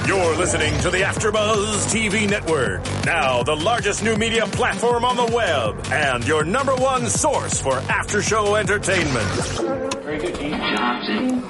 You're listening to the AfterBuzz TV Network, now the largest new media platform on the web, and your number one source for after-show entertainment. Very good, Gene Johnson.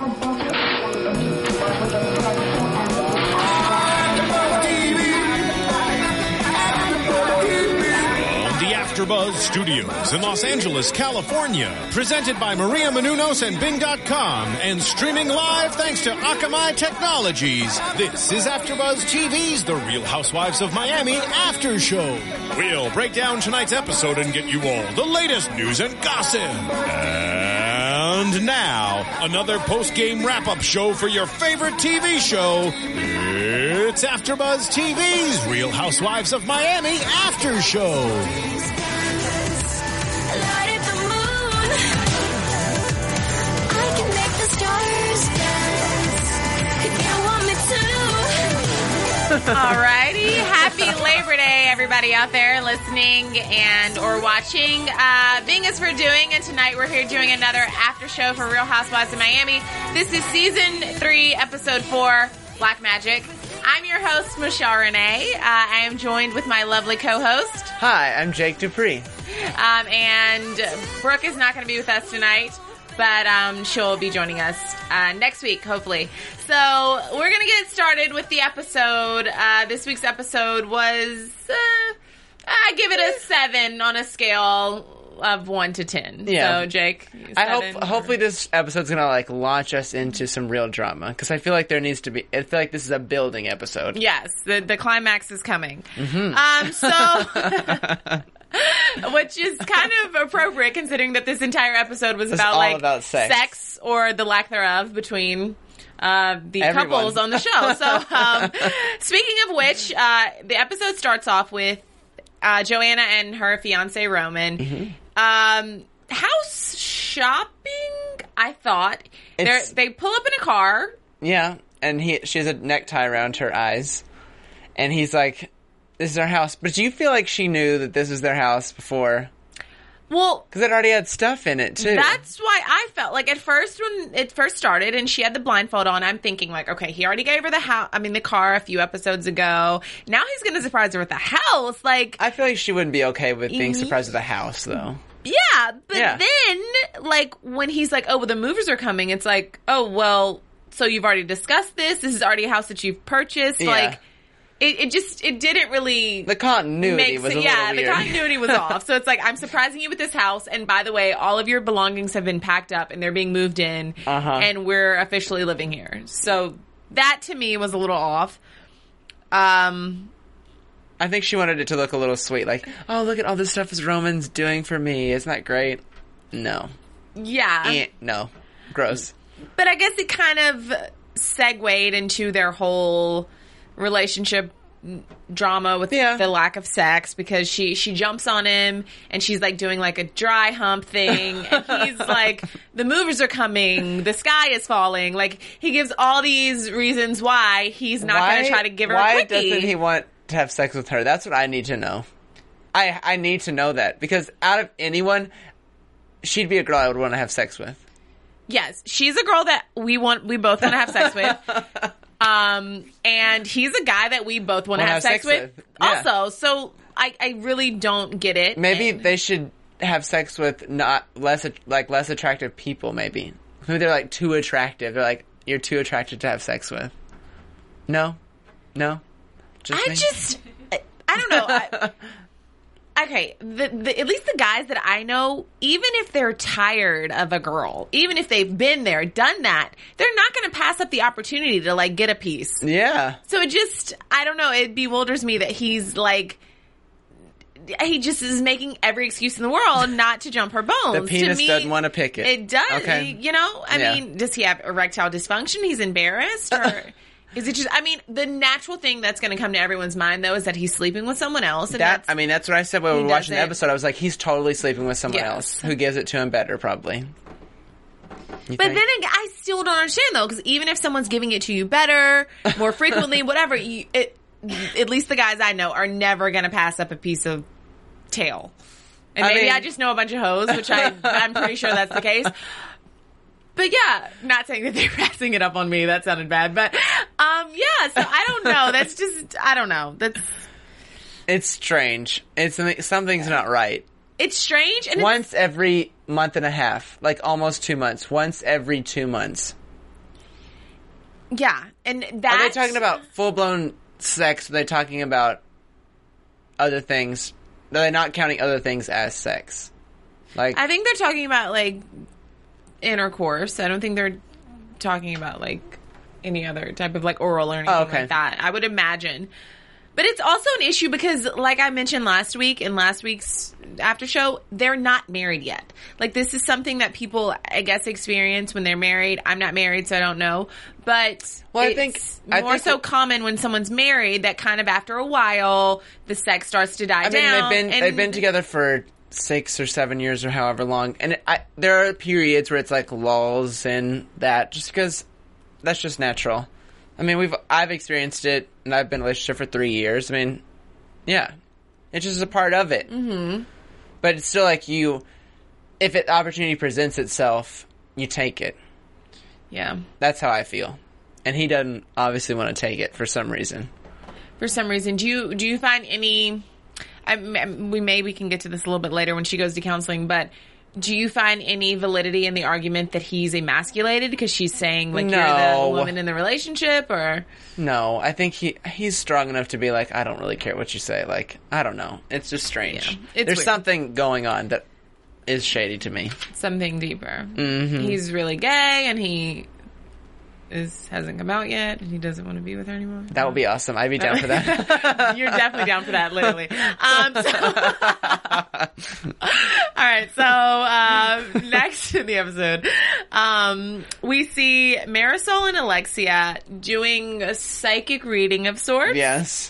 AfterBuzz Studios in Los Angeles, California. Presented by Maria Menounos and Bing.com and streaming live thanks to Akamai Technologies. This is AfterBuzz TV's The Real Housewives of Miami After Show. We'll break down tonight's episode and get you all the latest news and gossip. And now, another post-game wrap-up show for your favorite TV show. It's AfterBuzz TV's Real Housewives of Miami After Show. Alrighty, happy Labor Day, everybody out there listening and or watching. Being as we're doing, and tonight we're here doing another after show for Real Housewives of Miami. This is season 3, episode 4, Black Magic. I'm your host, Michelle Renee. I am joined with my lovely co-host. Hi, I'm Jake Dupree. And Brooke is not going to be with us tonight, but she'll be joining us next week, hopefully. So we're going to get started with the episode. This week's episode was, I give it a 7 on a scale of 1 to 10. Yeah. So, Jake, 7, hopefully this episode's going to launch us into some real drama, because I feel like there needs to be, I feel like this is a building episode. Yes, the climax is coming. Mm-hmm. Which is kind of appropriate considering that this entire episode was about sex or the lack thereof between Everyone. couples on the show. So, speaking of which, the episode starts off with Joanna and her fiance Roman. Mm-hmm. House shopping, I thought. They pull up in a car. Yeah, and she has a necktie around her eyes. And he's like, this is our house. But do you feel like she knew that this was their house before? Well, because it already had stuff in it, too. That's why I felt like at first when it first started and she had the blindfold on, I'm thinking like, okay, he already gave her the car a few episodes ago. Now he's going to surprise her with the house. Like, I feel like she wouldn't be okay with being surprised with the house, though. Yeah, but then, like, when he's like, oh, well, the movers are coming, it's like, oh, well, so you've already discussed this. This is already a house that you've purchased. Yeah. Like, it didn't really... The continuity was a little weird. The continuity was off. So it's like, I'm surprising you with this house, and by the way, all of your belongings have been packed up, and they're being moved in, and we're officially living here. So that, to me, was a little off. I think she wanted it to look a little sweet, like, oh, look at all this stuff Roman's doing for me. Isn't that great? No. Yeah. No. Gross. But I guess it kind of segued into their whole relationship drama with the lack of sex, because she jumps on him and she's like doing like a dry hump thing, and he's like, the movers are coming, the sky is falling. Like, he gives all these reasons why he's not going to try to give her a quickie. Why doesn't he want to have sex with her? That's what I need to know. I need to know that, because out of anyone, she'd be a girl I would want to have sex with. Yes, she's a girl that we both want to have sex with. And he's a guy that we both want to have sex with. Yeah. Also, so I really don't get it. Maybe they should have sex with less attractive people, maybe. Maybe they're like too attractive. They're like, you're too attractive to have sex with. No? I don't know. Okay, at least the guys that I know, even if they're tired of a girl, even if they've been there, done that, they're not going to pass up the opportunity to, like, get a piece. Yeah. So it just, I don't know, it bewilders me that he's, like, he just is making every excuse in the world not to jump her bones. The penis doesn't want to pick it. It does. Okay. You know? I mean, does he have erectile dysfunction? He's embarrassed? Or... Is it just, I mean, the natural thing that's going to come to everyone's mind, though, is that he's sleeping with someone else. And that's what I said when we were watching the episode. I was like, he's totally sleeping with someone else who gives it to him better, probably. But then I still don't understand, though, because even if someone's giving it to you better, more frequently, whatever, at least the guys I know are never going to pass up a piece of tail. And maybe I just know a bunch of hoes, which I'm pretty sure that's the case. But yeah, not saying that they're passing it up on me. That sounded bad. But, so I don't don't know. That's just, I don't know. It's strange. Something's not right. It's strange. And once every month and a half, like almost 2 months. Once every 2 months. Yeah, and that. Are they talking about full-blown sex? Are they talking about other things? Are they not counting other things as sex? Like, I think they're talking about, like, intercourse. I don't think they're talking about, like, any other type of, like, oral or anything like that. I would imagine. But it's also an issue because, like I mentioned last week, in last week's after show, they're not married yet. Like, this is something that people, I guess, experience when they're married. I'm not married, so I don't know. But I think common when someone's married that kind of after a while, the sex starts to die down. They've been together for 6 or 7 years or however long. And there are periods where it's like lulls in that just because that's just natural. I mean, I've experienced it, and I've been in a relationship for 3 years. I mean, yeah, it's just a part of it. Mm-hmm. But it's still like if an opportunity presents itself, you take it. Yeah, that's how I feel, and he doesn't obviously want to take it for some reason. For some reason, do you find any? We can get to this a little bit later when she goes to counseling, but. Do you find any validity in the argument that he's emasculated because she's saying, like, you're the woman in the relationship, or? No, I think he's strong enough to be like, I don't really care what you say. Like, I don't know. It's just strange. Yeah, there's weird. Something going on that is shady to me. Something deeper. Mm-hmm. He's really gay, and he hasn't come out yet, and he doesn't want to be with her anymore. That would be awesome. I'd be down for that. You're definitely down for that, literally. All right, so next in the episode, we see Marisol and Alexia doing a psychic reading of sorts. Yes.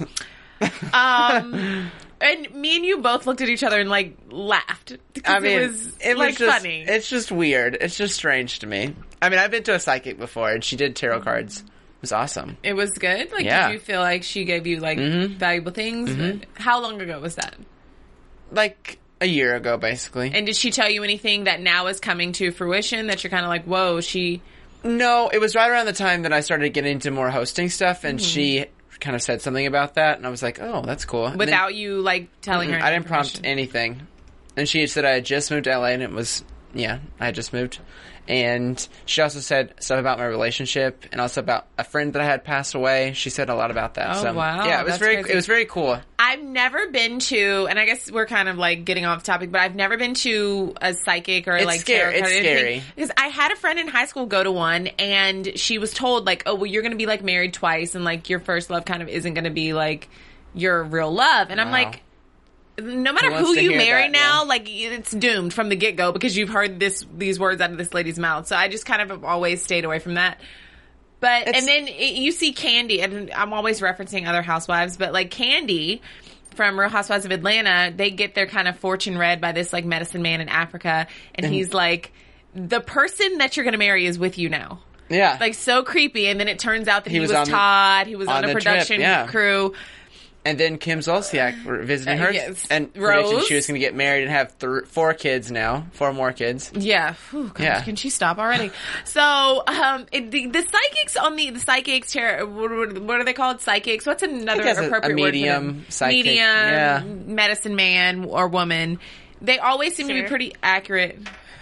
And me and you both looked at each other and, like, laughed. I mean, it was just funny. It's just weird. It's just strange to me. I mean, I've been to a psychic before, and she did tarot cards. It was awesome. It was good? Like, yeah. Did you feel like she gave you, like, valuable things? Mm-hmm. How long ago was that? Like, a year ago, basically. And did she tell you anything that now is coming to fruition that you're kind of like, whoa, No, it was right around the time that I started getting into more hosting stuff, and she kind of said something about that, and I was like, oh, that's cool. Without you, like, telling her? I didn't prompt anything. And she said I had just moved to LA, and it was, I had just moved. And she also said stuff about my relationship, and also about a friend that I had passed away. She said a lot about that. Oh, wow. Yeah, it was very cool. I've never been to, and I guess we're kind of, like, getting off topic, but I've never been to a psychic or, it's scary. It's scary. Because I had a friend in high school go to one, and she was told, like, oh, well, you're going to be, like, married twice, and, like, your first love kind of isn't going to be, like, your real love. And I'm like, no matter who you marry now, like, it's doomed from the get-go because you've heard these words out of this lady's mouth. So I just kind of have always stayed away from that. But, and then you see Candy, and I'm always referencing other housewives, but, like, Candy from Real Housewives of Atlanta, they get their kind of fortune read by this, like, medicine man in Africa, and he's like, the person that you're going to marry is with you now. Yeah. Like, so creepy, and then it turns out that he was Todd, he was on a production crew. And then Kim Zolciak were visiting her, and Rose. She was going to get married and have 4 kids now, 4 more kids. Yeah, God, can she stop already? So, the psychics on the psychics, what are they called? Psychics. What's another appropriate word? Medium psychic, medicine man or woman. They always seem to be pretty accurate.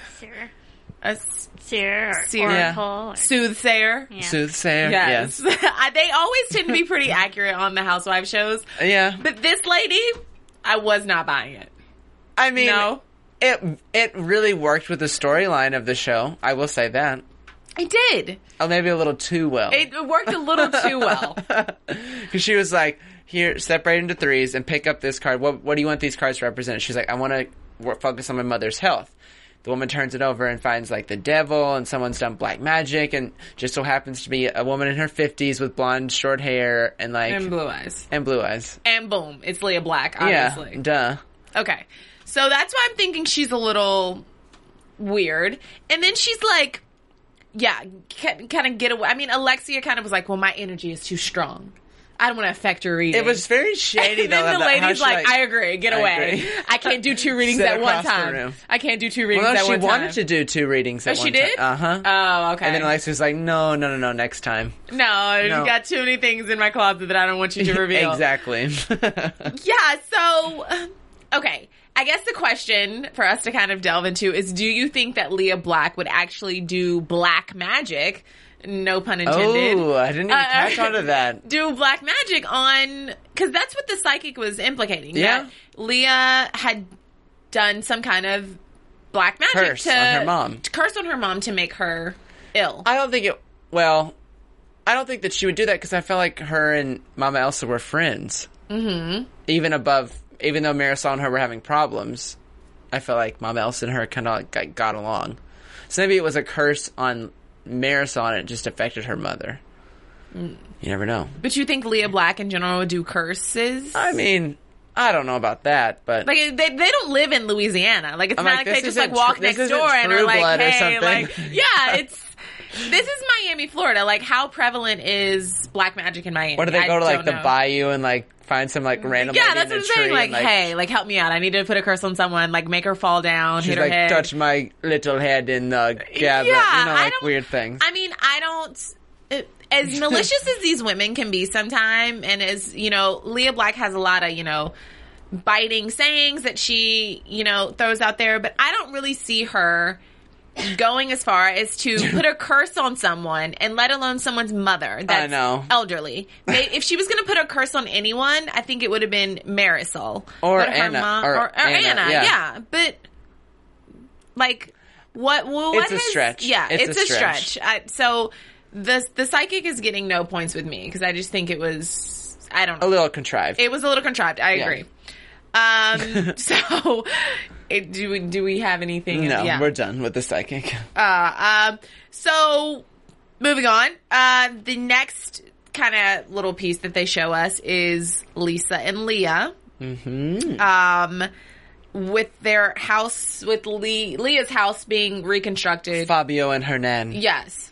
Soothsayer. Yeah. Soothsayer, yes. They always tend to be pretty accurate on the Housewives shows. Yeah. But this lady, I was not buying it. I mean, no. It really worked with the storyline of the show. I will say that. It did. Oh, maybe a little too well. It worked a little too well. Because she was like, here, separate into 3s and pick up this card. What do you want these cards to represent? She's like, I want to focus on my mother's health. The woman turns it over and finds, like, the devil, and someone's done black magic, and just so happens to be a woman in her 50s with blonde, short hair, and, like... And blue eyes. And blue eyes. And boom, it's Leah Black, obviously. Yeah, duh. Okay. So that's why I'm thinking she's a little weird. And then she's like, kind of get away. I mean, Alexia kind of was like, well, my energy is too strong. I don't want to affect your reading. It was very shady, though. Then the lady's like, I agree. Get away. agree. I can't do 2 readings Sit at one across the time. room. I can't do 2 readings Well, no, at one she time. wanted to do 2 readings at Oh, one she time. did? Uh-huh. Oh, okay. And then Alexis was like, no, next time. No, No. you got too many things in my closet that I don't want you to reveal. Exactly. Yeah, so, okay. I guess the question for us to kind of delve into is, do you think that Leah Black would actually do black magic? No pun intended. Oh, I didn't even catch on to that. Do black magic on... Because that's what the psychic was implicating. Yeah. That Leah had done some kind of black magic Curse on her mom. to curse on her mom to make her ill. I don't think that she would do that because I felt like her and Mama Elsa were friends. Mm-hmm. Even though Marisol and her were having problems, I felt like Mama Elsa and her kind of got along. So maybe it was a curse on Marisol and it just affected her mother. You never know. But you think Leah Black in general would do curses? I mean, I don't know about that, but Like, they don't live in Louisiana. Like, it's I'm not like, like they this just, like, isn't walk this next isn't door and are True like, Blood or hey, something. like, yeah, this is Miami, Florida. Like, how prevalent is black magic in Miami? or do they go to like don't the know. bayou and like find some like random Yeah, lady that's in what a I'm saying. tree Like, and, hey, like, help me out. I need to put a curse on someone. Like, make her fall down, she's hit her like, head. touch my little head in the gather, Yeah, you know, I like don't- weird things. I mean, I don't... As malicious as these women can be sometime, and as, you know, Leah Black has a lot of, you know, biting sayings that she, you know, throws out there, but I don't really see her going as far as to put a curse on someone, and let alone someone's mother that's I know. elderly. If she was going to put a curse on anyone, I think it would have been Marisol. Or But her Anna, mom, or Anna, yeah. yeah. But, like, what It's a has- stretch. Yeah, It's it's a a stretch. stretch. The psychic is getting no points with me because I just think it was, I don't know. A little contrived. It was a little contrived. I Yeah. agree. So do we have anything? No, Yeah. we're done with the psychic. So moving on. The next kind of little piece that they show us is Lisa and Leah. Mm-hmm. With their house, with Leah's house being reconstructed. Fabio and Hernan. Yes.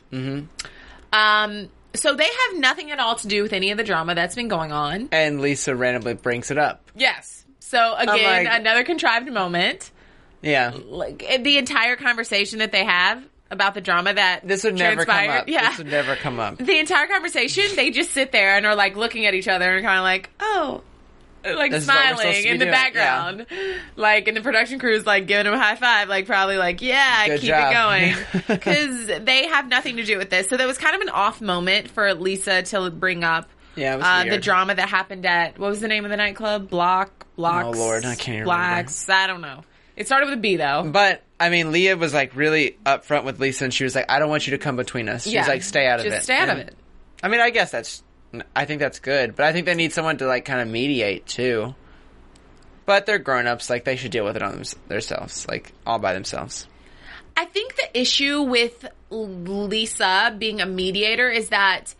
Mm-hmm. So they have nothing at all to do with any of the drama that's been going on. And Lisa randomly brings it up. Yes. So again, like- another contrived moment. Yeah. Like the entire conversation that they have about the drama that This would never come transpired. up. Yeah. This would never come up. The entire conversation, they just sit there and are like looking at each other and kind of like, oh, like This is what we're supposed smiling to be in the doing. background. Like, and the production crew's like giving them a high five, like probably like, yeah, Good keep job. it going. Because they have nothing to do with this. So that was kind of an off moment for Lisa to bring up Yeah, it was the weird. drama that happened at, what was the name of the nightclub? Blocks. Oh, Lord, I can't even Blacks. I don't know. It started with a B though. But, I mean, Leah was like really upfront with Lisa and she was like, I don't want you to come between us. She was like, stay out of it. Just stay out of And- it. I mean, I guess I think that's good. But I think they need someone to like kind of mediate too. But they're grown-ups, like they should deal with it on themselves, like all by themselves. I think the issue with Lisa being a mediator is that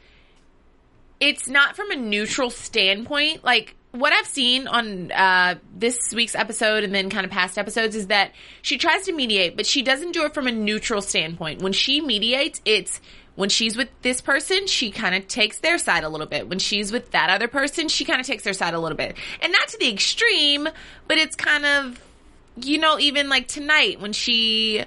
it's not from a neutral standpoint. Like, what I've seen on this week's episode and then kind of past episodes is that she tries to mediate, but she doesn't do it from a neutral standpoint. When she mediates, it's when she's with this person, she kind of takes their side a little bit. When she's with that other person, she kind of takes their side a little bit. And not to the extreme, but it's kind of, you know, even like tonight when she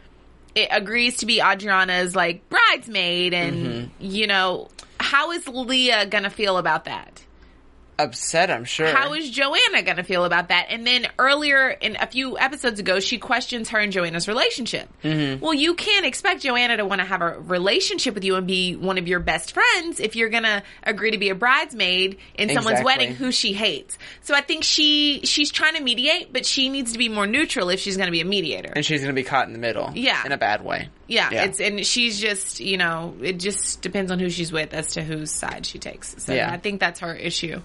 agrees to be Adriana's like bridesmaid and, you know, how is Leah gonna feel about that? Upset, I'm sure. How is Joanna going to feel about that? And then earlier, in a few episodes ago, she questions her and Joanna's relationship. Mm-hmm. Well, you can't expect Joanna to want to have a relationship with you and be one of your best friends if you're going to agree to be a bridesmaid in someone's Exactly. wedding who she hates. So I think she's trying to mediate, but she needs to be more neutral if she's going to be a mediator. And she's going to be caught in the middle. Yeah. In a bad way. Yeah, and she's just, you know, it just depends on who she's with as to whose side she takes. So Yeah. I think that's her issue.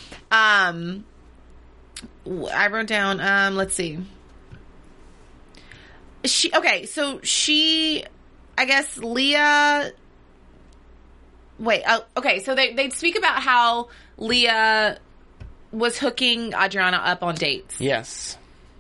I wrote down, let's see. I guess Leah, okay, so they speak about how Leah was hooking Adriana up on dates. Yes.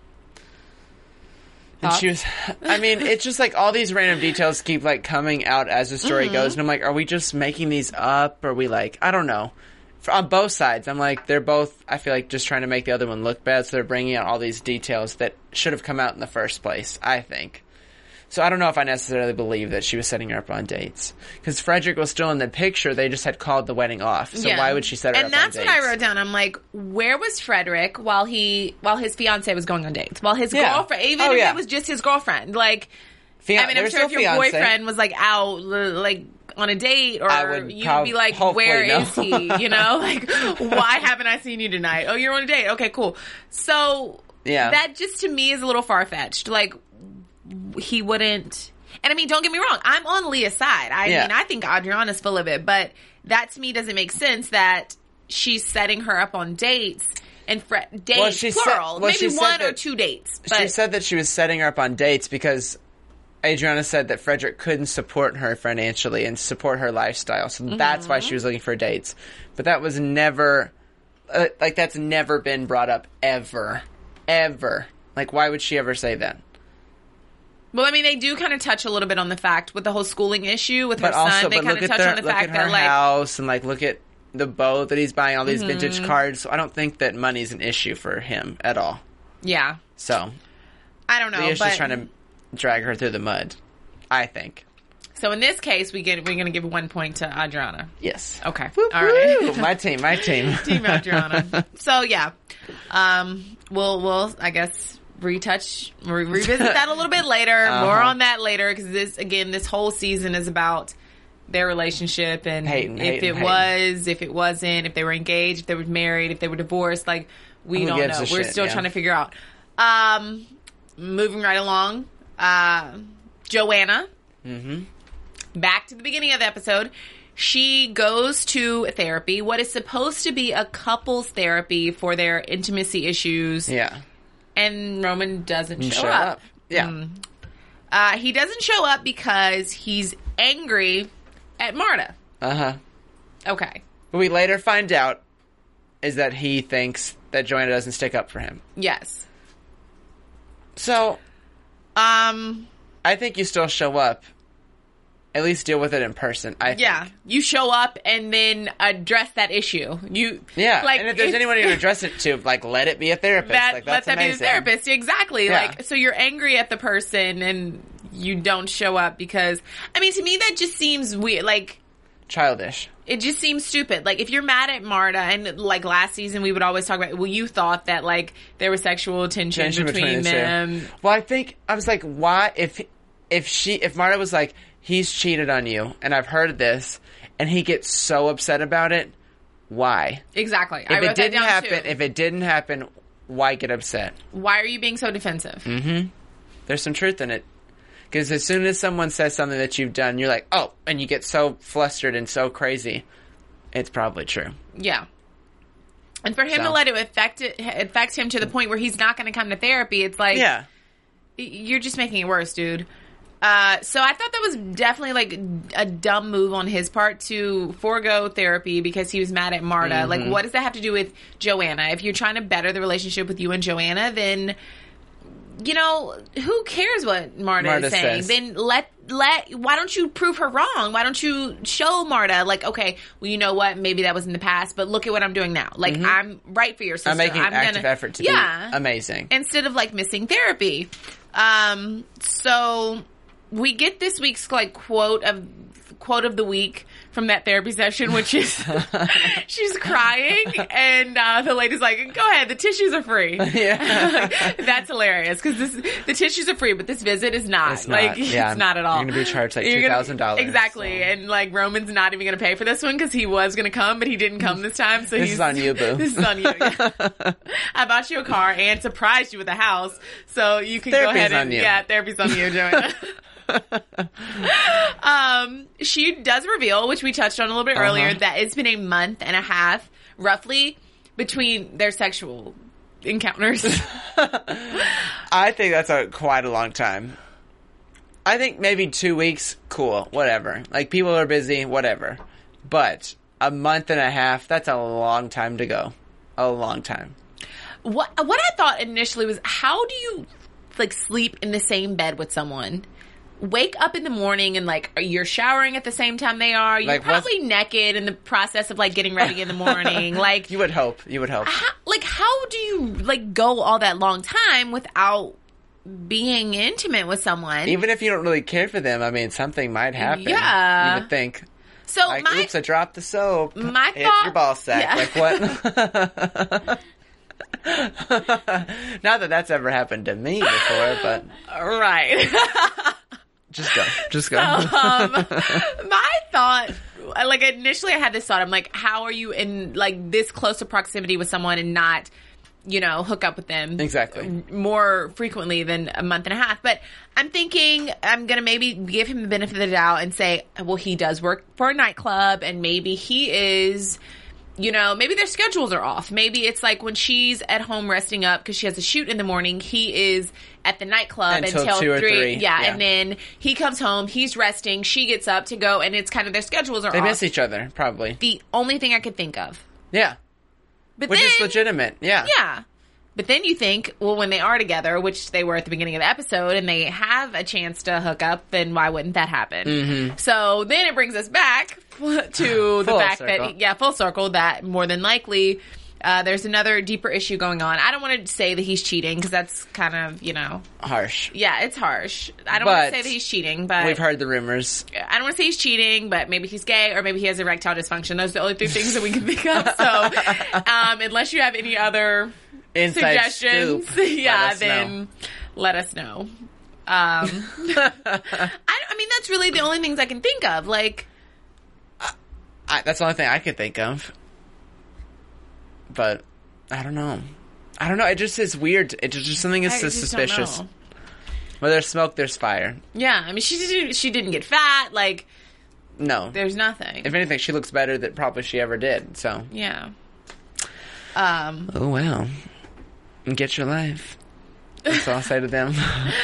And she was, I mean, it's just like all these random details keep like coming out as the story goes. And I'm like, are we just making these up? Are we like, I don't know. on both sides. I'm like, they're both, I feel like, just trying to make the other one look bad, so they're bringing out all these details that should have come out in the first place, I think. So I don't know if I necessarily believe that she was setting her up on dates. Because Frederick was still in the picture, they just had called the wedding off. So why would she set her up on dates? And that's what I wrote down. I'm like, where was Frederick while his fiancé was going on dates? While his girlfriend, even if it was just his girlfriend, like, I mean, I'm sure if your boyfriend was like out, like, on a date, or you'd be like, where is he? You know, like, why haven't I seen you tonight? Oh, you're on a date. Okay, cool. So that just to me is a little far-fetched. Like, he wouldn't, and I mean, don't get me wrong, I'm on Leah's side. I mean, I think Adriana's full of it, but that to me doesn't make sense that she's setting her up on dates and dates, plural. Maybe one or two dates. But she said that she was setting her up on dates because Adriana said that Frederick couldn't support her financially and support her lifestyle. So that's why she was looking for dates. But that was never, that's never been brought up ever. Ever. Like, why would she ever say that? Well, I mean, they do kind of touch a little bit on the fact with the whole schooling issue with her son. They kind of touch on the fact that, like, house and, like, look at the boat that he's buying, all these vintage cars. So I don't think that money's an issue for him at all. Yeah. So I don't know. Leah's just trying to drag her through the mud, I think. So in this case, we're going to give 1 point to Adriana. Yes. Okay. Whoop, all right. whoop. My team. Team Adriana. So yeah, we'll I guess revisit that a little bit later. More on that later, because this whole season is about their relationship and if it wasn't, if they were engaged, if they were married, if they were divorced. Like, we don't know. We're still trying to figure out. Moving right along, Joanna. Back to the beginning of the episode. She goes to therapy, what is supposed to be a couples therapy for their intimacy issues. Yeah. And Roman doesn't show up. Yeah. He doesn't show up because he's angry at Marta. Okay. What we later find out is that he thinks that Joanna doesn't stick up for him. Yes. So, I think you still show up. At least deal with it in person, I think. Yeah. You show up and then address that issue. And if there's anyone you can address it to, like, let it be a therapist. Let that be the therapist. Exactly. Yeah. Like, so you're angry at the person and you don't show up because, I mean, to me that just seems weird. Like, childish. It just seems stupid. Like, if you're mad at Marta, and, like, last season we would always talk about, well, you thought that, like, there was sexual tension between them. Well, I was like, why, if Marta was like, he's cheated on you, and I've heard this, and he gets so upset about it, why? Exactly. If it didn't happen, why get upset? Why are you being so defensive? There's some truth in it. Because as soon as someone says something that you've done, you're like, oh, and you get so flustered and so crazy, it's probably true. Yeah. And for him to let it affect him to the point where he's not going to come to therapy, it's like, you're just making it worse, dude. So I thought that was definitely, like, a dumb move on his part to forego therapy because he was mad at Marta. Like, what does that have to do with Joanna? If you're trying to better the relationship with you and Joanna, then, you know, who cares what Marta is saying? Then why don't you prove her wrong? Why don't you show Marta, like, okay, well, you know what? Maybe that was in the past, but look at what I'm doing now. Like, I'm right for your sister. I'm making an active effort to be amazing. Instead of, like, missing therapy. So we get this week's, like, quote of the week from that therapy session, which is she's crying and the lady's like, go ahead, the tissues are free. That's hilarious because the tissues are free, but this visit is not. It's not. It's not at all. You're going to be charged like $2,000. Exactly. So. And, like, Roman's not even going to pay for this one because he was going to come, but he didn't come this time. So this is on you, boo. This is on you. I bought you a car and surprised you with a house, so you can therapy's go ahead and on you. Therapy's on you, Joanna. She does reveal, which we touched on a little bit earlier, that it's been a month and a half, roughly, between their sexual encounters. I think that's quite a long time. I think maybe 2 weeks, cool, whatever. Like, people are busy, whatever. But a month and a half, that's a long time to go. A long time. What I thought initially was, how do you, like, sleep in the same bed with someone? wake up in the morning and, like, you're showering at the same time they are. You're Like, probably naked in the process of, like, getting ready in the morning. Like, You would hope. how do you, like, go all that long time without being intimate with someone? Even if you don't really care for them, I mean, something might happen. Yeah. You would think. So Like, oops, I dropped the soap. my Hit thought- your ball sack. yeah. Like, what? Not that that's ever happened to me before, but Right. just go. My thought, like, initially I had this thought, I'm like, how are you in, like, this close to proximity with someone and not, you know, hook up with them Exactly. more frequently than a month and a half? But I'm thinking I'm going to maybe give him the benefit of the doubt and say, well, he does work for a nightclub, and maybe he is, you know, maybe their schedules are off. Maybe it's like when she's at home resting up because she has a shoot in the morning, he is at the nightclub Until until 2 or 3. 3. Yeah, Yeah. and then he comes home, he's resting, she gets up to go, and it's kind of their schedules are They off. miss each other, probably. The only thing I could think of. Yeah. But Which then, is legitimate. Yeah. Yeah. But then you think, well, when they are together, which they were at the beginning of the episode, and they have a chance to hook up, then why wouldn't that happen? Mm-hmm. So then it brings us back to the Full fact circle. that, full circle, that more than likely there's another deeper issue going on. I don't want to say that he's cheating, because that's kind of, you know, Harsh. yeah, it's harsh. I don't want But to say that he's cheating, but We've heard the rumors. I don't want to say he's cheating, but maybe he's gay, or maybe he has erectile dysfunction. Those are the only 3 things that we can think of. So, unless you have any other Inside suggestions, scoop. then let us know. I mean, that's really the only things I can think of. Like, That's the only thing I could think of. But I don't know. It just is weird. It just something is I so just don't suspicious. know. Where there's smoke, there's fire. Yeah, I mean, she didn't get fat. Like, No. there's nothing. If anything, she looks better than probably she ever did. So. Yeah. Oh wow. Get your life. That's all I'll say to them.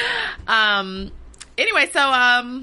Anyway, so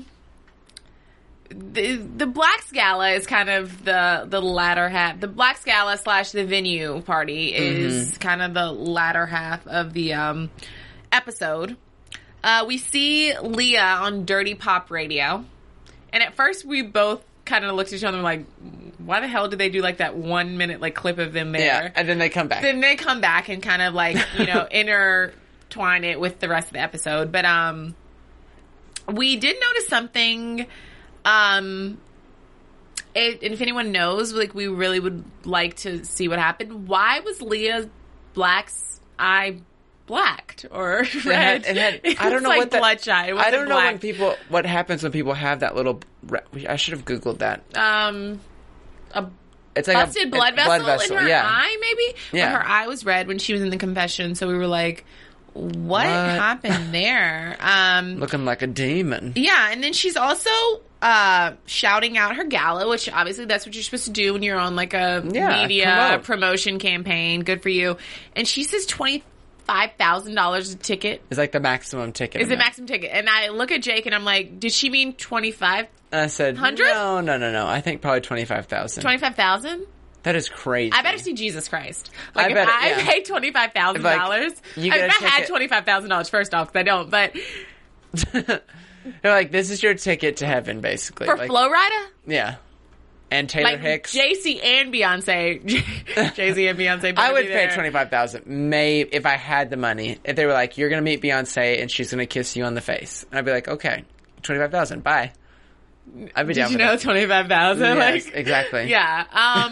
the Blacks Gala is kind of the latter half. The Blacks Gala / the venue party is kind of the latter half of the episode. We see Leah on Dirty Pop Radio, and at first we both kind of looked at each other like, why the hell did they do like that 1 minute like clip of them there? Yeah, and then they come back. Then they come back and kind of like, you know, intertwine it with the rest of the episode. But we did notice something. And if anyone knows, like, we really would like to see what happened. Why was Leah Black's eye blacked or red? It had It I don't was know like what that, bloodshot. It I wasn't don't know black. what happens when people have that little. I should have Googled that. A It's like busted blood vessel in her yeah. eye, maybe? Yeah. But her eye was red when she was in the confession, so we were like, what happened there? Looking like a demon. Yeah, and then she's also shouting out her gala, which obviously that's what you're supposed to do when you're on like a media promotion campaign. Good for you. And she says $25,000 a ticket. It's like the maximum ticket. Is the maximum ticket. And I look at Jake and I'm like, did she mean 25? And I said, 100? No. I think probably 25,000. 25,000? That is crazy. I better see Jesus Christ. Like, I bet if I yeah. paid $25,000, Like, you get a if I had ticket- $25,000, first off, because I don't, but They're like, this is your ticket to heaven, basically. for like, Flo Rida? Yeah. And Taylor Like, Hicks. Jay-Z and Beyonce. Jay-Z and Beyonce. I better would be pay there. $25,000, maybe, if I had the money. If they were like, you're going to meet Beyonce and she's going to kiss you on the face. And I'd be like, okay, $25,000, bye. I'd be down Did you for know that. 25,000? Yes, Like, exactly. yeah.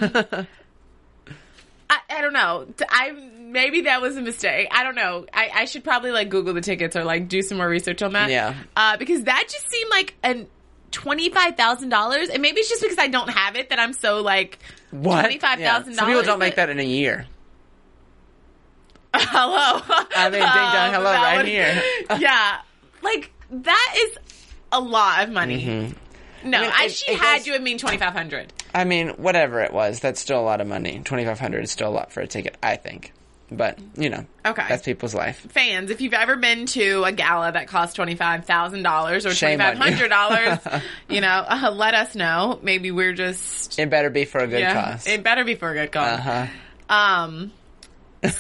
I don't know. Maybe that was a mistake. I don't know. I should probably like Google the tickets or like do some more research on that. Yeah. Because that just seemed like a $25,000, and maybe it's just because I don't have it that I'm so like What? $25,000. Yeah. Some people don't make that in a year. Hello. I mean, ding dong, hello, That right would- here. Yeah, like that is a lot of money. No, I mean, she it had goes- to have mean $2,500. I mean, whatever it was, that's still a lot of money. $2,500 is still a lot for a ticket, I think. But, you know, Okay. that's people's life. Fans, if you've ever been to a gala that cost $25,000 or Shame on you. $2,500, you know, let us know. Maybe we're just It better be for a good cause. It better be for a good cause. Uh-huh.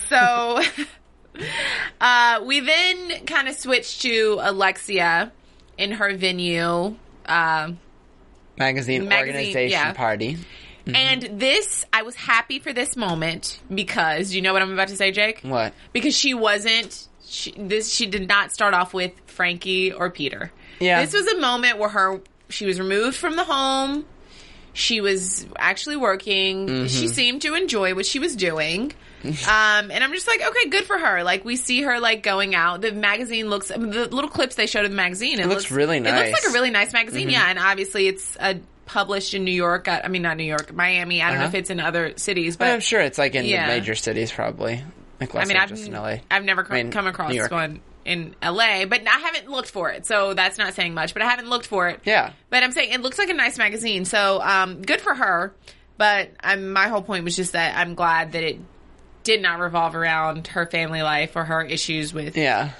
So we then kind of switched to Alexia in her venue magazine organization yeah. party. Mm-hmm. And this, I was happy for this moment because, you know what I'm about to say, Jake? What? Because she did not start off with Frankie or Peter. Yeah. This was a moment where she was removed from the home. She was actually working. Mm-hmm. She seemed to enjoy what she was doing. And I'm just like, okay, good for her. Like, we see her, like, going out. The magazine looks, the little clips they showed of the magazine. It looks really nice. It looks like a really nice magazine, yeah. And obviously it's published in New York. I mean, not New York, Miami. I don't know if it's in other cities, but I'm sure it's like in the major cities, probably. Like Los Angeles and LA. I've never come across one in LA, but I haven't looked for it, so that's not saying much. But I haven't looked for it. Yeah. But I'm saying it looks like a nice magazine, so good for her. But my whole point was just that I'm glad that it did not revolve around her family life or her issues with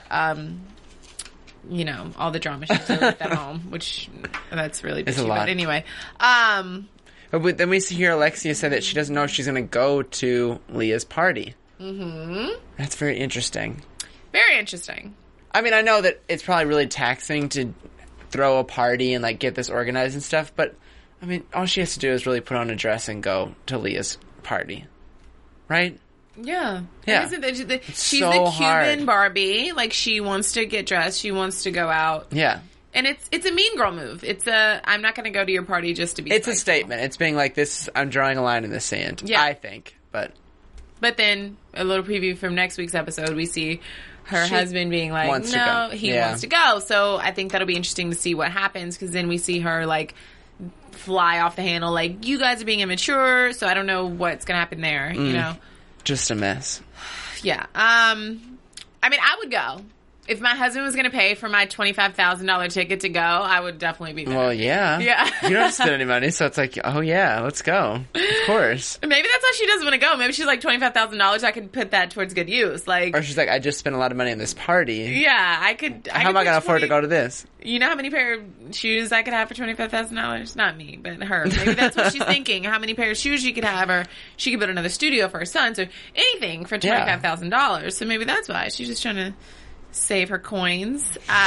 you know, all the drama she's dealing with at home, which that's really bitchy. But anyway. But then we see here Alexia say that she doesn't know if she's going to go to Leah's party. Mm-hmm. That's very interesting. Very interesting. I mean, I know that it's probably really taxing to throw a party and, like, get this organized and stuff, but, I mean, all she has to do is really put on a dress and go to Leah's party. Right? Yeah. Yeah. She's so the Cuban hard. Barbie. Like, she wants to get dressed. She wants to go out. Yeah. And it's a mean girl move. I'm not going to go to your party just to be It's spiteful. a statement. It's being like, I'm drawing a line in the sand. Yeah. I think. But then, a little preview from next week's episode, we see her husband being like, wants to no, go. he Yeah. wants to go. So I think that'll be interesting to see what happens, because then we see her, like, fly off the handle, like, you guys are being immature, so I don't know what's going to happen there, you know? just a mess. Yeah. I mean, I would go. If my husband was going to pay for my $25,000 ticket to go, I would definitely be there. Well, yeah. Yeah. You don't have to spend any money, so it's like, oh, yeah, let's go. Of course. Maybe that's why she doesn't want to go. Maybe she's like, $25,000, I could put that towards good use. Like, Or she's like, I just spent a lot of money on this party. yeah, I could. How am I going to afford to go to this? You know how many pair of shoes I could have for $25,000? Not me, but her. Maybe that's what she's thinking. How many pairs of shoes she could have, or she could build another studio for her son, so anything for $25,000. So maybe that's why she's just trying to save her coins.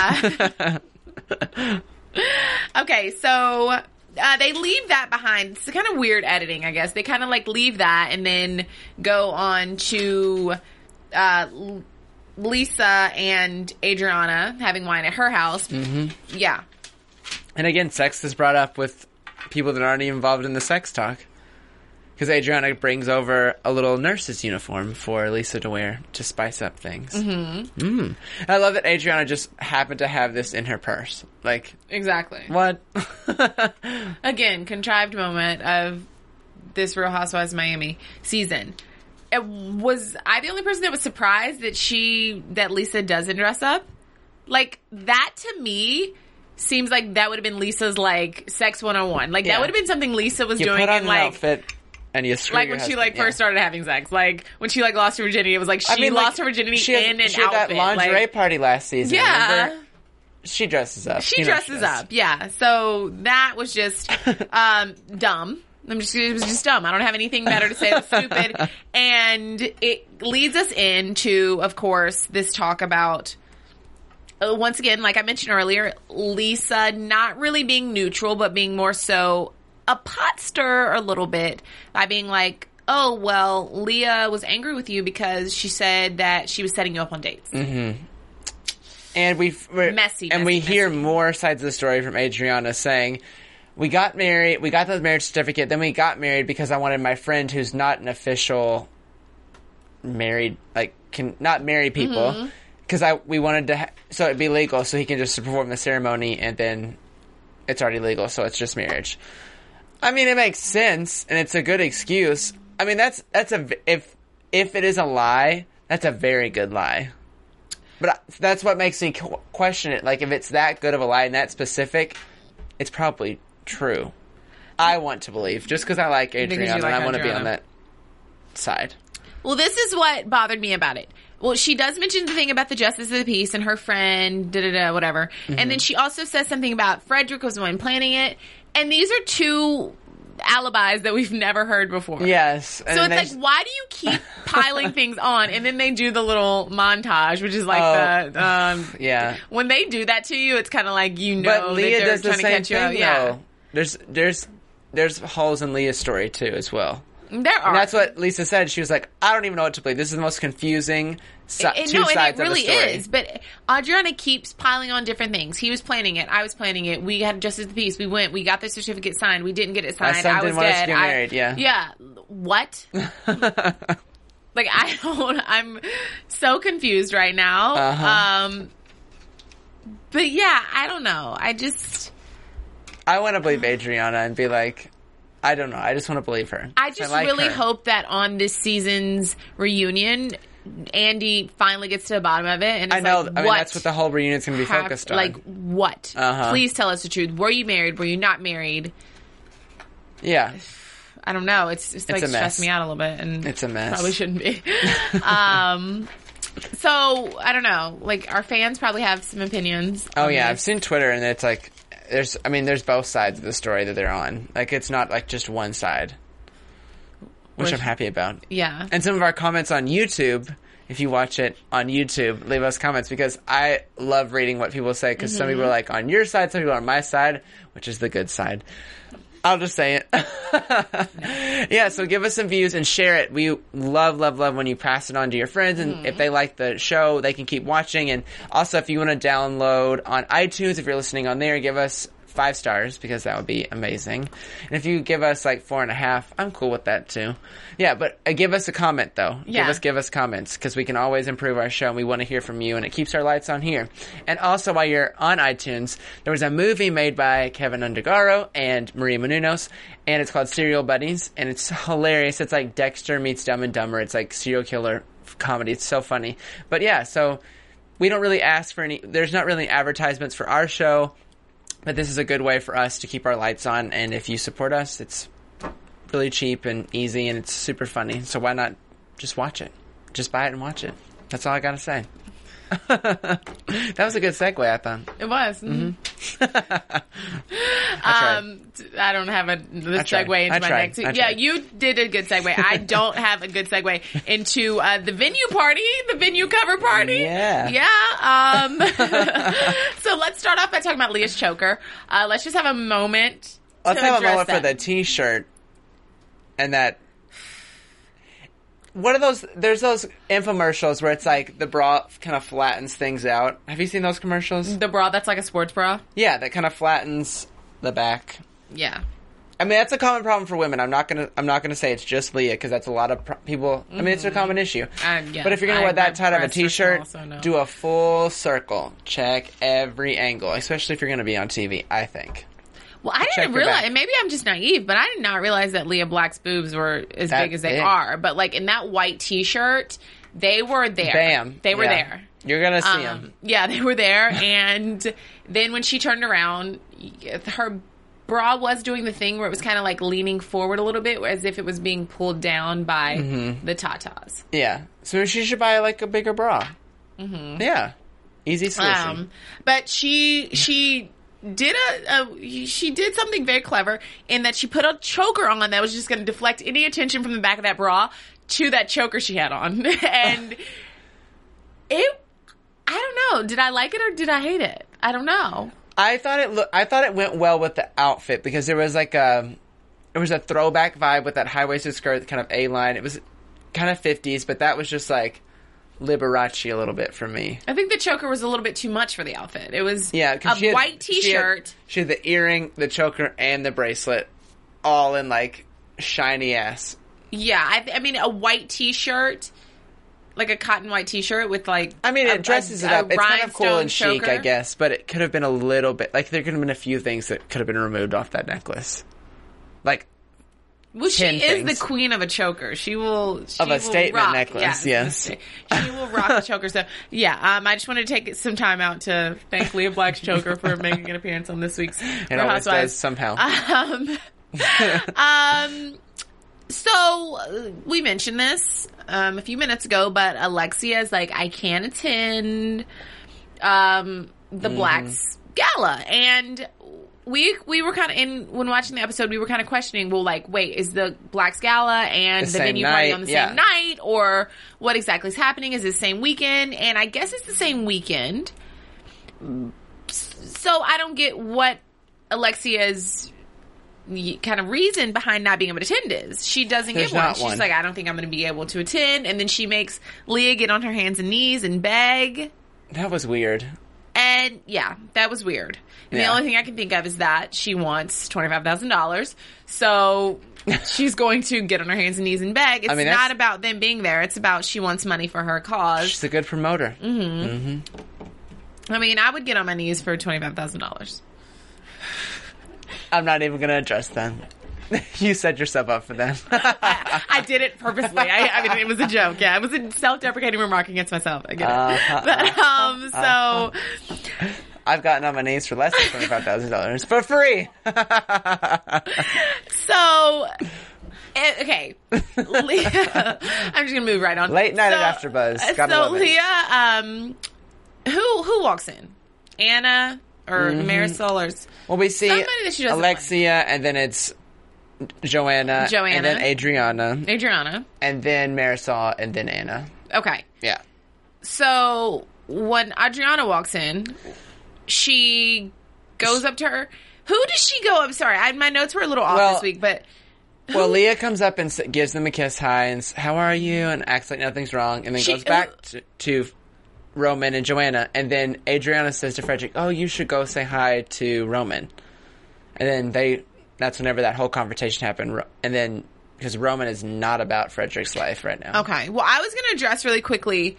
Okay, so they leave that behind. It's kind of weird editing, I guess. They kind of like leave that and then go on to Lisa and Adriana having wine at her house. Mm-hmm. Yeah. And again, sex is brought up with people that aren't even involved in the sex talk. Because Adriana brings over a little nurse's uniform for Lisa to wear to spice up things. Mm-hmm. I love that Adriana just happened to have this in her purse. Like, Exactly. what? Again, contrived moment of this Real Housewives of Miami season. Was I the only person that was surprised that Lisa doesn't dress up? Like, that to me seems like that would have been Lisa's, like, sex 101. Like, that would have been something Lisa was doing put on in, an like, outfit and you screw like your when she husband. like first started having sex. Like when she like lost her virginity, it was like she lost her virginity in an she had outfit. that lingerie party last season. Yeah. Remember? She dresses up. She dresses up, yeah. So that was just dumb. It was just dumb. I don't have anything better to say. It was stupid. And it leads us into, of course, this talk about, once again, like I mentioned earlier, Lisa not really being neutral, but being more so a pot stirrer a little bit by being like, oh, well, Leah was angry with you because she said that she was setting you up on dates. Mm-hmm. And we hear more sides of the story from Adriana saying, we got married, we got the marriage certificate, then we got married because I wanted my friend who's not an official married, like, can not marry people, because we wanted to, so it'd be legal, so he can just perform the ceremony, and then it's already legal, so it's just marriage. I mean, it makes sense, and it's a good excuse. I mean, if it is a lie, that's a very good lie. But that's what makes me question it. Like, if it's that good of a lie and that specific, it's probably true. I want to believe, just because I like Adriana, and I want to be on that side. Well, this is what bothered me about it. Well, she does mention the thing about the justice of the peace and her friend, whatever. Mm-hmm. And then she also says something about Frederick was the one planning it. And these are two alibis that we've never heard before. Yes. So it's like, why do you keep piling things on? And then they do the little montage, which is like yeah. When they do that to you, it's kind of like, but Leah that they're does the trying to same catch you thing, out. Yeah. There's holes in Leah's story too as well. There are. And that's what Lisa said. She was like, I don't even know what to believe. This is the most confusing two sides it of a really story. is. But Adriana keeps piling on different things. He was planning it. I was planning it. We had Justice of the Peace. We went. We got the certificate signed. We didn't get it signed. My son I didn't was want us dead. to get married, yeah. Yeah. What? Like, I'm so confused right now. Uh-huh. But yeah, I don't know. I want to believe Adriana and be like, I don't know. I just want to believe her. I just really hope that on this season's reunion, Andy finally gets to the bottom of it. And it's I know. Like, I mean, that's what the whole reunion's going to be focused on. Like, what? Uh-huh. Please tell us the truth. Were you married? Were you not married? Yeah. I don't know. It's like a mess. stressed me out a little bit. And It's a mess. Probably shouldn't be. So, I don't know. Like, our fans probably have some opinions. Oh, on yeah. this. I've seen Twitter, and it's like, there's both sides of the story that they're on. Like, it's not like just one side, which I'm happy about. Yeah. And some of our comments on YouTube, if you watch it on YouTube, leave us comments, because I love reading what people say, because some people are like on your side, some people are on my side, which is the good side. I'll just say it. Yeah, so give us some views and share it. We love when you pass it on to your friends, and if they like the show, they can keep watching. And also, if you want to download on iTunes, if you're listening on there, give us 5 stars, because that would be amazing. And if you give us like 4.5, I'm cool with that too. Yeah, but give us a comment though. Yeah. Give us comments, because we can always improve our show, and we want to hear from you, and it keeps our lights on here. And also, while you're on iTunes, there was a movie made by Kevin Undergaro and Maria Menounos, and it's called Serial Buddies, and it's hilarious. It's like Dexter meets Dumb and Dumber. It's like serial killer comedy. It's so funny. But yeah, so we don't really ask for any, there's not really advertisements for our show, but this is a good way for us to keep our lights on, and if you support us, it's really cheap and easy, and it's super funny. So why not just watch it? Just buy it and watch it. That's all I gotta say. That was a good segue, I thought. It was. I don't have the segue into my next. Yeah, you did a good segue. I don't have a good segue into the venue party, the venue cover party. Yeah. Yeah. So let's start off by talking about Leah's choker. Let's just have a moment. Let's have a moment that. for the T-shirt and that. What are those? There's those infomercials where it's like the bra kind of flattens things out. Have you seen those commercials? The bra that's like a sports bra? Yeah, that kind of flattens the back. Yeah. I mean, that's a common problem for women. I'm not gonna say it's just Leah, because that's a lot of people. I mean, it's a common issue. Yeah. But if you're gonna wear that tight of a T-shirt, no. do a full circle. Check every angle, especially if you're gonna be on TV. I think. Well, I didn't realize, and maybe I'm just naive, but I did not realize that Leah Black's boobs were as big as they are. But like in that white T-shirt, they were there. Bam. They were there. You're going to see them. Yeah, they were there. And then when she turned around, her bra was doing the thing where it was kind of like leaning forward a little bit, as if it was being pulled down by the tatas. Yeah. So she should buy like a bigger bra. Mm-hmm. Yeah. Easy solution. But she did she did something very clever in that she put a choker on that was just going to deflect any attention from the back of that bra to that choker she had on. And I don't know, did I like it or did I hate it? I don't know. I thought it went well with the outfit, because there was like a throwback vibe with that high-waisted skirt, kind of A-line. It was kind of 50s, but that was just like Liberace a little bit for me. I think the choker was a little bit too much for the outfit. It was a white T-shirt. She had the earring, the choker, and the bracelet all in like shiny ass. Yeah, I mean a white T-shirt, like a cotton white T-shirt with like. I mean, it dresses it up. It's kind of cool and chic, choker. I guess, but it could have been a little bit like there could have been a few things that could have been removed off that necklace, like. Well, she is the queen of a choker. She will of a statement rock. necklace. Yes, she will rock a choker. So yeah, I just wanted to take some time out to thank Leah Black's choker for making an appearance on this week's It always does somehow. So we mentioned this a few minutes ago, but Alexia is like, I can't attend the Blacks gala, and we were kind of when watching the episode, we were kind of questioning, well, like, wait, is the Black's Gala and the venue party on the same night, or what exactly is happening? Is it the same weekend? And I guess it's the same weekend. So I don't get what Alexia's kind of reason behind not being able to attend is. She doesn't get one. She's like, I don't think I'm going to be able to attend. And then she makes Leah get on her hands and knees and beg. That was weird. And yeah, that was weird. And the only thing I can think of is that she wants $25,000. So she's going to get on her hands and knees and beg. It's not about them being there. It's about she wants money for her cause. She's a good promoter. I mean, I would get on my knees for $25,000. I'm not even going to address that. You set yourself up for that. I did it purposely. I mean, it was a joke. Yeah, it was a self-deprecating remark against myself. I get it. So I've gotten on my knees for less than $25,000 for free. So, okay, Leah. I'm just gonna move right on. Late night at AfterBuzz. Gotta love it. Leah, who walks in? Anna or Marisol or? Well, we see Alexia, and then it's Joanna, and then Adriana, and then Marisol, and then Anna. Okay. Yeah. So when Adriana walks in, she goes up to her. Who does she go up? Sorry, my notes were a little off this week, but. Well, Leah comes up and gives them a kiss, hi, and how are you, and acts like nothing's wrong, and then goes back to Roman and Joanna, and then Adriana says to Frederick, oh, you should go say hi to Roman. And then that's whenever that whole conversation happened, and then, because Roman is not about Frederick's life right now. Okay, well, I was going to address really quickly,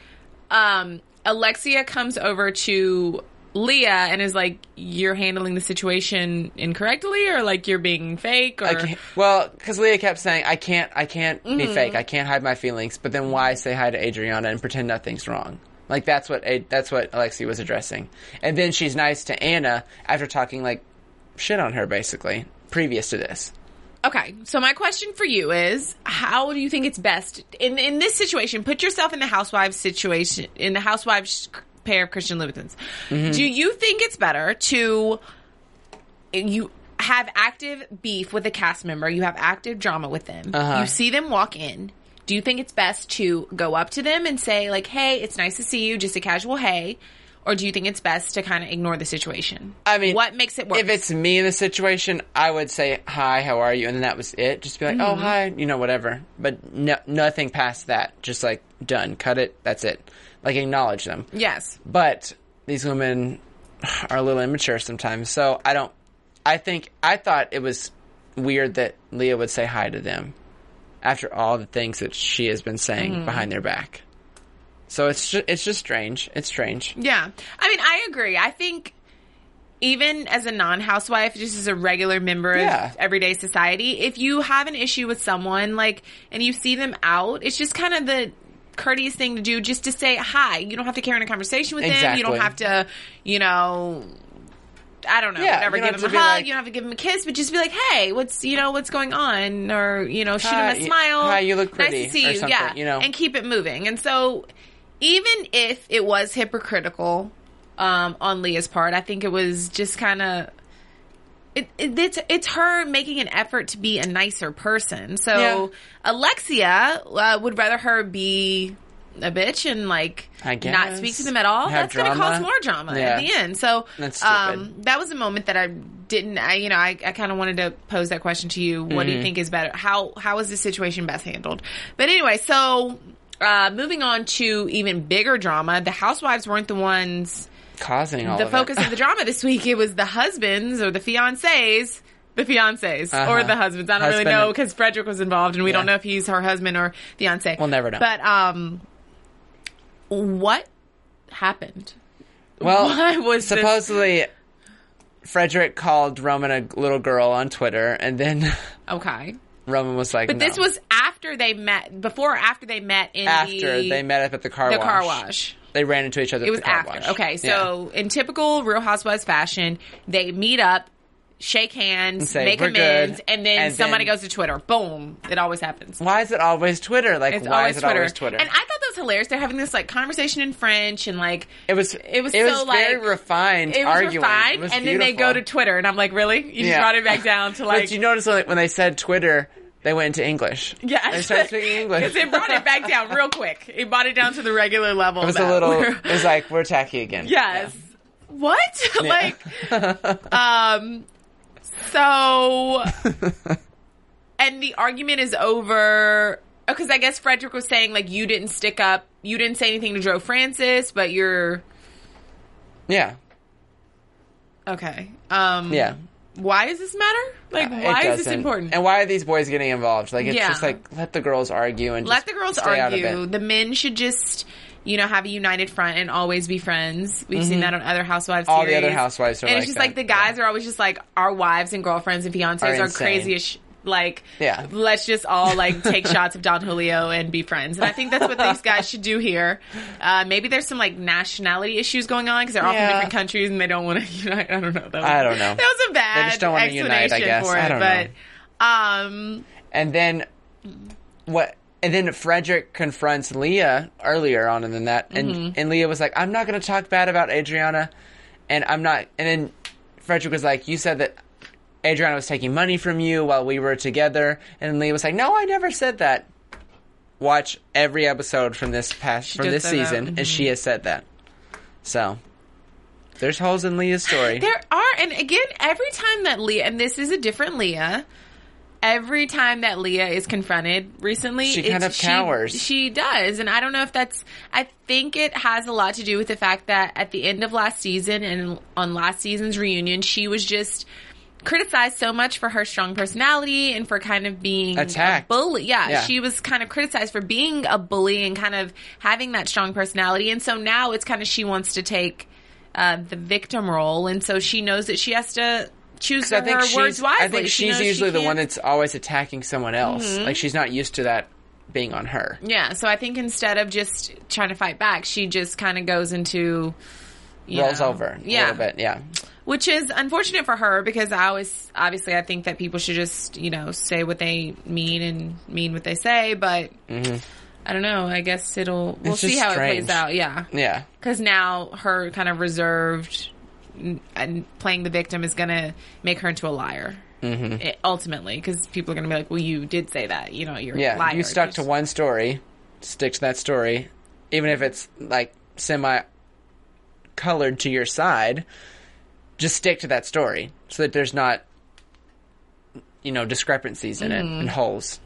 Alexia comes over to Leah and is like, you're handling the situation incorrectly, or like you're being fake, or well, because Leah kept saying, I can't be fake, I can't hide my feelings, but then why say hi to Adriana and pretend nothing's wrong? Like that's what Alexia was addressing. And then she's nice to Anna after talking like shit on her basically previous to this. Okay, so my question for you is, how do you think it's best in this situation? Put yourself in the housewives situation, in the housewives pair of Christian Louboutins. Do you think it's better to you have active beef with a cast member, you have active drama with them, you see them walk in? Do you think it's best to go up to them and say, like, hey, it's nice to see you, just a casual hey? Or do you think it's best to kind of ignore the situation? I mean, what makes it work? If it's me in the situation, I would say, hi, how are you? And then that was it. Just be like, oh, hi, whatever. But nothing past that. Just like, done. Cut it. That's it. Like, acknowledge them. Yes. But these women are a little immature sometimes. So I thought it was weird that Leah would say hi to them after all the things that she has been saying behind their back. So it's just strange. It's strange. Yeah. I mean, I agree. I think even as a non-housewife, just as a regular member of everyday society, if you have an issue with someone, like, and you see them out, it's just kind of the courteous thing to do, just to say hi. You don't have to carry on a conversation with them. You don't have to, I don't know, whatever, give him a hug, you don't have to give him a kiss, but just be like, hey, what's going on? Or, shoot him a smile. Hi, you look pretty. Nice to see you. And keep it moving. And so, even if it was hypocritical on Leah's part, I think it was just kind of, it's her making an effort to be a nicer person. So, Alexia would rather her be a bitch and not speak to them at all. That's going to cause more drama at the end. So that was a moment that I didn't. I kind of wanted to pose that question to you. What do you think is better? How is this situation best handled? But anyway, so moving on to even bigger drama. The housewives weren't the ones causing all the focus of the drama this week. It was the husbands or the fiancés. The fiancés or the husbands. I don't really know because Frederick was involved, and we don't know if he's her husband or fiancé. We'll never know. But what happened? Well, why was supposedly Frederick called Roman a little girl on Twitter, and then Roman was like, but this was after they met, before or after they met they met up at the car wash. They ran into each other at the car wash. Okay, so in typical Real Housewives fashion, they meet up, shake hands, make amends, and then somebody goes to Twitter. Boom. It always happens. Why is it always Twitter? Why is it always Twitter? And I thought that was was hilarious. They're having this like conversation in French, and like It was so very like refined. It was arguing. refined, It was and then they beautiful. go to Twitter, and I'm like, really? You just brought it back down to like. But you notice when they said Twitter, they went into English. Yeah, They started speaking English. because it brought it back down real quick. It brought it down to the regular level. It was a little. It was like we're tacky again. Yes. What? Yeah. So, and the argument is over because I guess Frederick was saying like you didn't stick up, you didn't say anything to Joe Francis, but you're Yeah. okay. Yeah. Why does this matter? Like, It why is this doesn't. important? And why are these boys getting involved? Like, it's Yeah. just like let the girls argue and Let just the girls stay out of argue. it. The men should just, have a united front and always be friends. We've seen that on other Housewives All series. the other housewives are and like it's just that. like the guys are always just like, our wives and girlfriends and fiancés are insane. crazy as like, Yeah. let's just all like take shots of Don Julio and be friends. And I think that's what these guys should do here. Maybe there's some like nationality issues going on because they're all from Yeah. different countries and they don't want to unite. I don't know. I don't know. That was a bad They just don't want to unite, I guess. for it. I don't know. And then And then Frederick confronts Leah earlier on than that, and Leah was like, "I'm not going to talk bad about Adriana," and I'm not. And then Frederick was like, "You said that Adriana was taking money from you while we were together," and Leah was like, "No, I never said that." Watch every episode from this season, and she has said that. So there's holes in Leah's story. There are, and again, every time that Leah, and this is a different Leah. Every time that Leah is confronted recently, She kind of cowers. She does, and I don't know if that's. I think it has a lot to do with the fact that at the end of last season and on last season's reunion, she was just criticized so much for her strong personality and for kind of being attacked. A bully. Yeah, she was kind of criticized for being a bully and kind of having that strong personality, and so now it's kind of she wants to take the victim role, and so she knows that she has to choose her words wisely. I think she's usually the one that's always attacking someone else. Like, she's not used to that being on her. Yeah, so I think instead of just trying to fight back, she just kind of goes into... Rolls over a little bit, yeah. Which is unfortunate for her because obviously I think that people should just, say what they mean and mean what they say, but I don't know. I guess we'll see how strange. it plays out, yeah. Yeah. Because now her kind of reserved... and playing the victim is going to make her into a liar. Ultimately, because people are going to be like, well, you did say that. You're a liar. You stuck to one story. Stick to that story. Even if it's, like, semi-colored to your side, just stick to that story so that there's not, discrepancies in it and holes.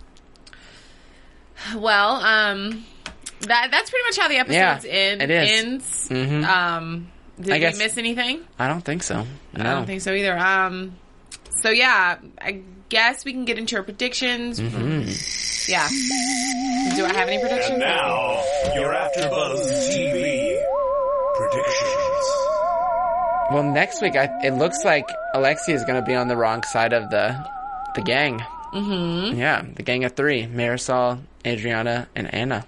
Well, that's pretty much how the episode ends. Did we miss anything? I don't think so. No. I don't think so either. So yeah, I guess we can get into our predictions. Yeah. Do I have any predictions? And now, your AfterBuzz TV predictions. Well, next week, it looks like Alexia is going to be on the wrong side of the gang. Yeah, the gang of three. Marisol, Adriana, and Anna.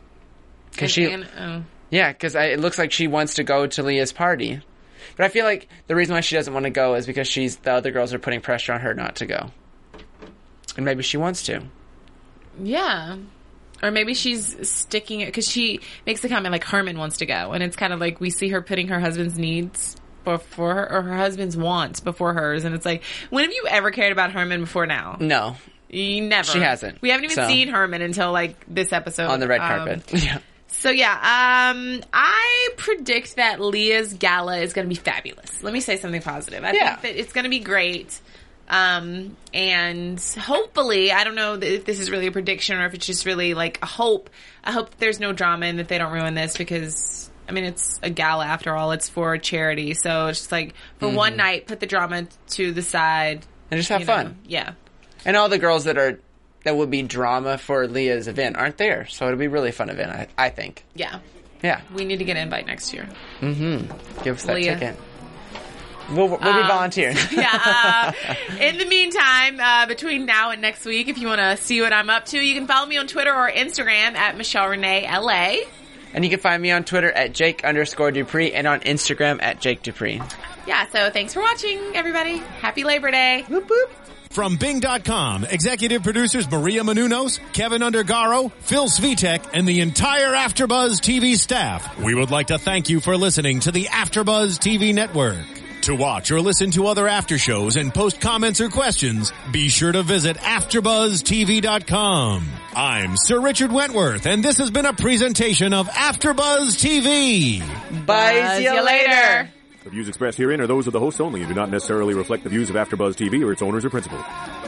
Yeah, because it looks like she wants to go to Leah's party. But I feel like the reason why she doesn't want to go is because the other girls are putting pressure on her not to go. And maybe she wants to. Yeah. Or maybe she's sticking it, because she makes the comment like Herman wants to go. And it's kind of like we see her putting her husband's needs before her, or her husband's wants before hers. And it's like, when have you ever cared about Herman before now? No. You never. She hasn't. We haven't even seen Herman until like this episode. On the red carpet. Yeah. So yeah, I predict that Leah's gala is going to be fabulous. Let me say something positive. I think that it's going to be great. And hopefully, I don't know if this is really a prediction or if it's just really like a hope. I hope that there's no drama and that they don't ruin this because, I mean, it's a gala after all. It's for a charity. So it's just like, for one night, put the drama to the side. And just have fun. Yeah. And all the girls that would be drama for Leah's event aren't there. So it'll be a really fun event, I think. Yeah. Yeah. We need to get an invite next year. Give us that Leah. ticket. We'll be volunteering. Yeah. In the meantime, between now and next week, if you want to see what I'm up to, you can follow me on Twitter or Instagram at Michelle Renee LA. And you can find me on Twitter at Jake_Dupree and on Instagram at Jake Dupree. Yeah, so thanks for watching, everybody. Happy Labor Day. Whoop whoop. From Bing.com, executive producers Maria Menounos, Kevin Undergaro, Phil Svitek, and the entire AfterBuzz TV staff, we would like to thank you for listening to the AfterBuzz TV network. To watch or listen to other after shows and post comments or questions, be sure to visit AfterBuzzTV.com. I'm Sir Richard Wentworth, and this has been a presentation of AfterBuzz TV. Bye, see you later. The views expressed herein are those of the hosts only and do not necessarily reflect the views of AfterBuzz TV or its owners or principals.